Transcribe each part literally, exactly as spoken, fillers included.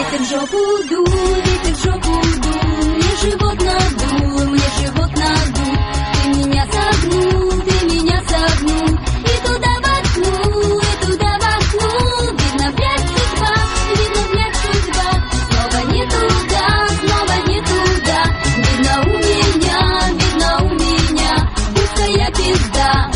Ветер в жопу дул, ветер в жопу дул, мне живот надул, мне живот надул. Ты меня согнул, ты меня согнул, и туда воткнул, и туда воткнул. Видно, блядь, судьба, видно, блядь, судьба. Снова не туда, снова не туда. Видно у меня, видно у меня узкая пизда.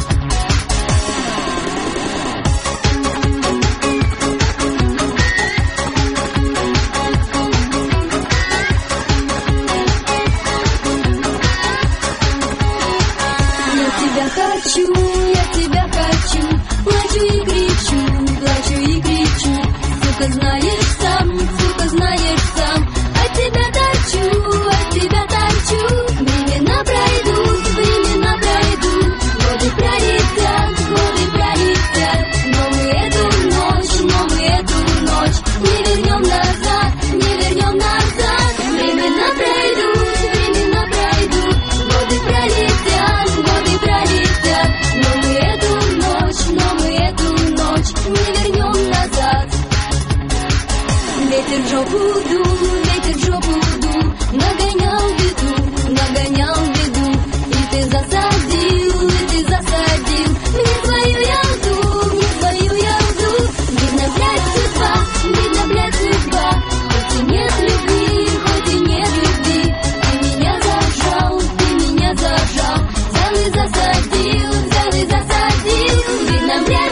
Хочу, я тебя хочу, плачу и кричу, плачу и кричу. Сука, знаешь сам, сука, знаешь сам, от тебя торчу, от тебя торчу. Времена пройдут, времена пройдут, годы пролетят, годы пролетят. Но мы эту ночь, но мы эту ночь не вернем назад, не вернем назад. Времена пройдут, времена пройдут, годы пролетят, годы пролетят. Но мы эту ночь, но мы эту ночь не вернем назад. Ветер в жопу дул, ветер в жопу дул, нагонял беду, нагонял беду. И ты засадил, и ты засадил мне свою ялду, мне свою ялду. Видно, блядь, судьба, видно, блядь, судьба. Хоть и нет любви, хоть и нет любви. Ты меня зажал, ты меня зажал, взял и засадил, взял и засадил. Видно, блядь,